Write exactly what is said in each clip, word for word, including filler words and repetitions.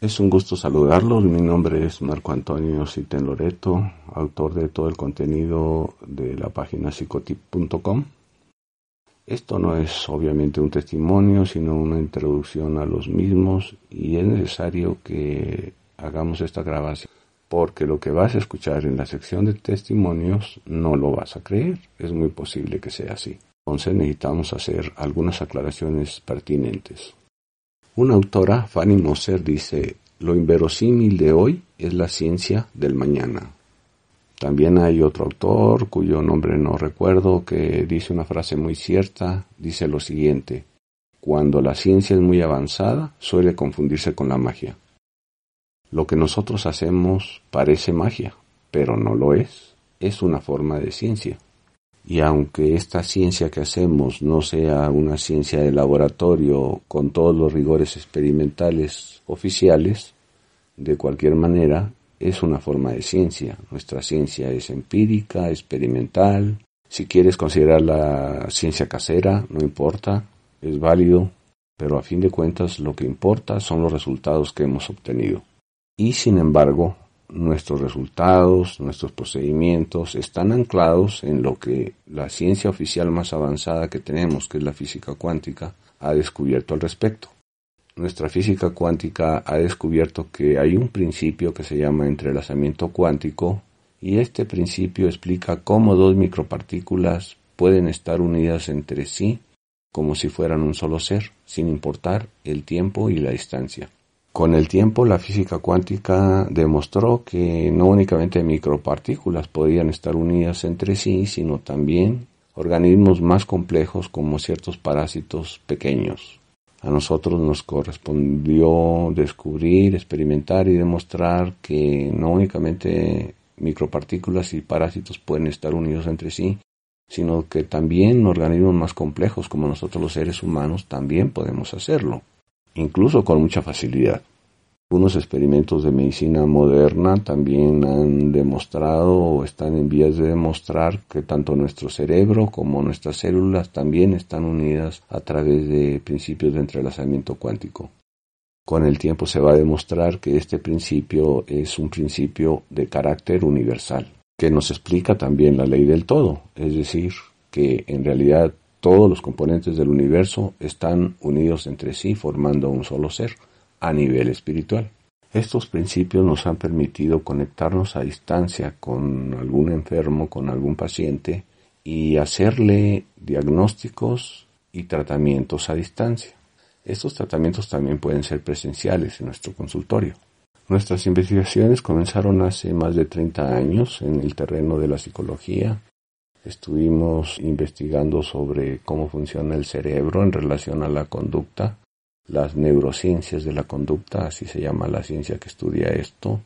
Es un gusto saludarlos. Mi nombre es Marco Antonio Citen Loreto, autor de todo el contenido de la página psicotip punto com. Esto no es obviamente un testimonio, sino una introducción a los mismos, y es necesario que hagamos esta grabación, porque lo que vas a escuchar en la sección de testimonios no lo vas a creer. Es muy posible que sea así. Entonces necesitamos hacer algunas aclaraciones pertinentes. Una autora, Fanny Moser, dice: lo inverosímil de hoy es la ciencia del mañana. También hay otro autor, cuyo nombre no recuerdo, que dice una frase muy cierta. Dice lo siguiente: cuando la ciencia es muy avanzada, suele confundirse con la magia. Lo que nosotros hacemos parece magia, pero no lo es. Es una forma de ciencia. Y aunque esta ciencia que hacemos no sea una ciencia de laboratorio con todos los rigores experimentales oficiales, de cualquier manera es una forma de ciencia. Nuestra ciencia es empírica, experimental. Si quieres considerar la ciencia casera, no importa, es válido, pero a fin de cuentas lo que importa son los resultados que hemos obtenido. Y sin embargo, nuestros resultados, nuestros procedimientos están anclados en lo que la ciencia oficial más avanzada que tenemos, que es la física cuántica, ha descubierto al respecto. Nuestra física cuántica ha descubierto que hay un principio que se llama entrelazamiento cuántico, y este principio explica cómo dos micropartículas pueden estar unidas entre sí como si fueran un solo ser, sin importar el tiempo y la distancia. Con el tiempo, la física cuántica demostró que no únicamente micropartículas podían estar unidas entre sí, sino también organismos más complejos como ciertos parásitos pequeños. A nosotros nos correspondió descubrir, experimentar y demostrar que no únicamente micropartículas y parásitos pueden estar unidos entre sí, sino que también organismos más complejos como nosotros los seres humanos también podemos hacerlo, incluso con mucha facilidad. Algunos experimentos de medicina moderna también han demostrado o están en vías de demostrar que tanto nuestro cerebro como nuestras células también están unidas a través de principios de entrelazamiento cuántico. Con el tiempo se va a demostrar que este principio es un principio de carácter universal, que nos explica también la ley del todo, es decir, que en realidad todos los componentes del universo están unidos entre sí formando un solo ser a nivel espiritual. Estos principios nos han permitido conectarnos a distancia con algún enfermo, con algún paciente, y hacerle diagnósticos y tratamientos a distancia. Estos tratamientos también pueden ser presenciales en nuestro consultorio. Nuestras investigaciones comenzaron hace más de treinta años en el terreno de la psicología. Estuvimos investigando sobre cómo funciona el cerebro en relación a la conducta, las neurociencias de la conducta, así se llama la ciencia que estudia esto.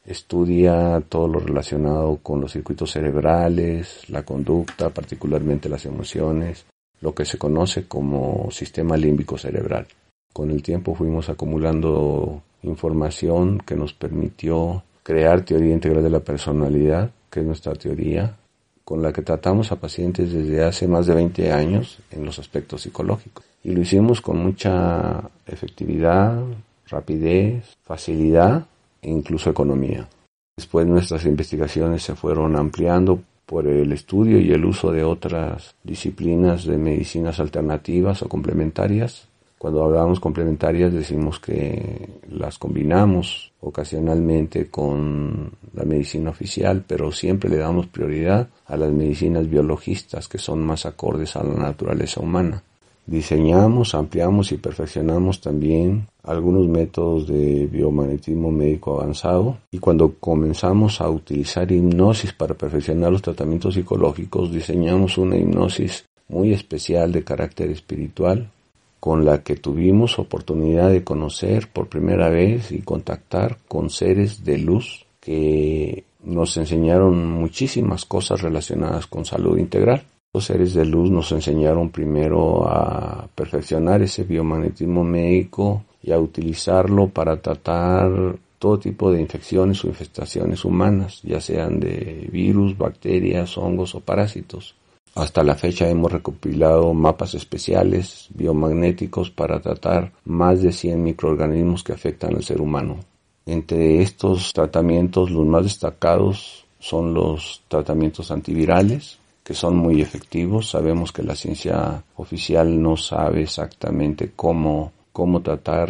Estudia todo lo relacionado con los circuitos cerebrales, la conducta, particularmente las emociones, lo que se conoce como sistema límbico cerebral. Con el tiempo fuimos acumulando información que nos permitió crear teoría integral de la personalidad, que es nuestra teoría, con la que tratamos a pacientes desde hace más de veinte años en los aspectos psicológicos. Y lo hicimos con mucha efectividad, rapidez, facilidad e incluso economía. Después nuestras investigaciones se fueron ampliando por el estudio y el uso de otras disciplinas de medicinas alternativas o complementarias. Cuando hablamos complementarias decimos que las combinamos ocasionalmente con la medicina oficial, pero siempre le damos prioridad a las medicinas biologistas, que son más acordes a la naturaleza humana. Diseñamos, ampliamos y perfeccionamos también algunos métodos de biomagnetismo médico avanzado, y cuando comenzamos a utilizar hipnosis para perfeccionar los tratamientos psicológicos, diseñamos una hipnosis muy especial de carácter espiritual, con la que tuvimos oportunidad de conocer por primera vez y contactar con seres de luz que nos enseñaron muchísimas cosas relacionadas con salud integral. Los seres de luz nos enseñaron primero a perfeccionar ese biomagnetismo médico y a utilizarlo para tratar todo tipo de infecciones o infestaciones humanas, ya sean de virus, bacterias, hongos o parásitos. Hasta la fecha hemos recopilado mapas especiales biomagnéticos para tratar más de cien microorganismos que afectan al ser humano. Entre estos tratamientos, los más destacados son los tratamientos antivirales, que son muy efectivos. Sabemos que la ciencia oficial no sabe exactamente cómo, cómo tratar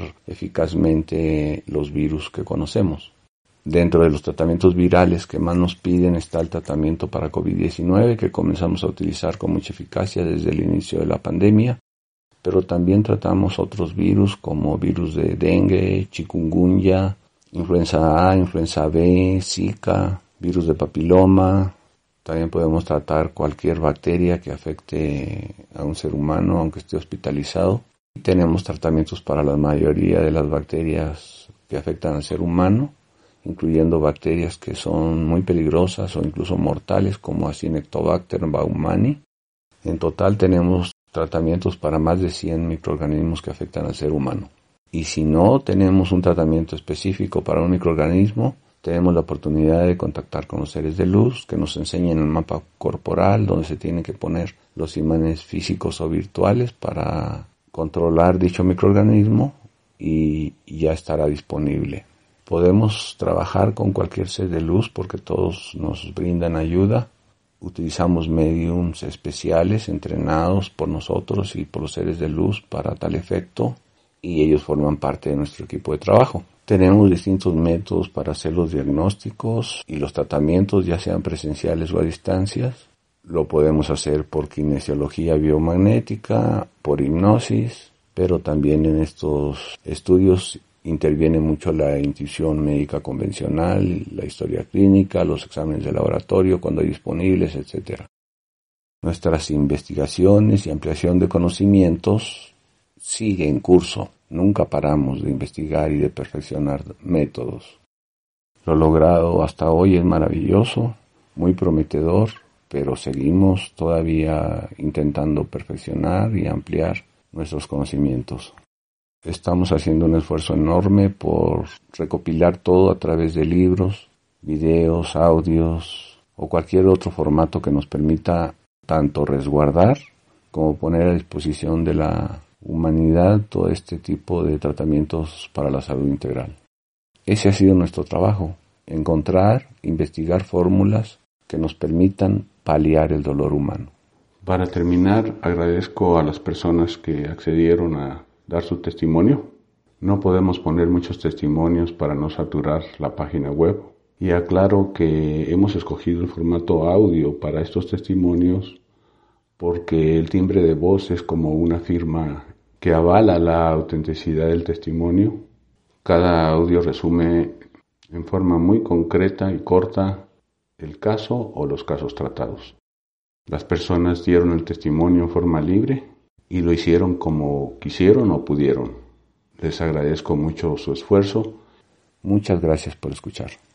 eficazmente los virus que conocemos. Dentro de los tratamientos virales que más nos piden está el tratamiento para covid diecinueve, que comenzamos a utilizar con mucha eficacia desde el inicio de la pandemia, pero también tratamos otros virus como virus de dengue, chikungunya, influenza A, influenza B, Zika, virus de papiloma. También podemos tratar cualquier bacteria que afecte a un ser humano, aunque esté hospitalizado. Tenemos tratamientos para la mayoría de las bacterias que afectan al ser humano, incluyendo bacterias que son muy peligrosas o incluso mortales, como Acinetobacter baumannii. En total tenemos tratamientos para más de cien microorganismos que afectan al ser humano. Y si no tenemos un tratamiento específico para un microorganismo, tenemos la oportunidad de contactar con los seres de luz que nos enseñen el mapa corporal donde se tienen que poner los imanes físicos o virtuales para controlar dicho microorganismo y ya estará disponible. Podemos trabajar con cualquier ser de luz porque todos nos brindan ayuda. Utilizamos mediums especiales entrenados por nosotros y por los seres de luz para tal efecto y ellos forman parte de nuestro equipo de trabajo. Tenemos distintos métodos para hacer los diagnósticos y los tratamientos, ya sean presenciales o a distancias. Lo podemos hacer por kinesiología biomagnética, por hipnosis, pero también en estos estudios interviene mucho la intuición médica convencional, la historia clínica, los exámenes de laboratorio cuando hay disponibles, etcétera. Nuestras investigaciones y ampliación de conocimientos sigue en curso. Nunca paramos de investigar y de perfeccionar métodos. Lo logrado hasta hoy es maravilloso, muy prometedor, pero seguimos todavía intentando perfeccionar y ampliar nuestros conocimientos. Estamos haciendo un esfuerzo enorme por recopilar todo a través de libros, videos, audios o cualquier otro formato que nos permita tanto resguardar como poner a disposición de la humanidad todo este tipo de tratamientos para la salud integral. Ese ha sido nuestro trabajo, encontrar, investigar fórmulas que nos permitan paliar el dolor humano. Para terminar, agradezco a las personas que accedieron a dar su testimonio. No podemos poner muchos testimonios para no saturar la página web. Y aclaro que hemos escogido el formato audio para estos testimonios porque el timbre de voz es como una firma que avala la autenticidad del testimonio. Cada audio resume en forma muy concreta y corta el caso o los casos tratados. Las personas dieron el testimonio en forma libre y lo hicieron como quisieron o pudieron. Les agradezco mucho su esfuerzo. Muchas gracias por escuchar.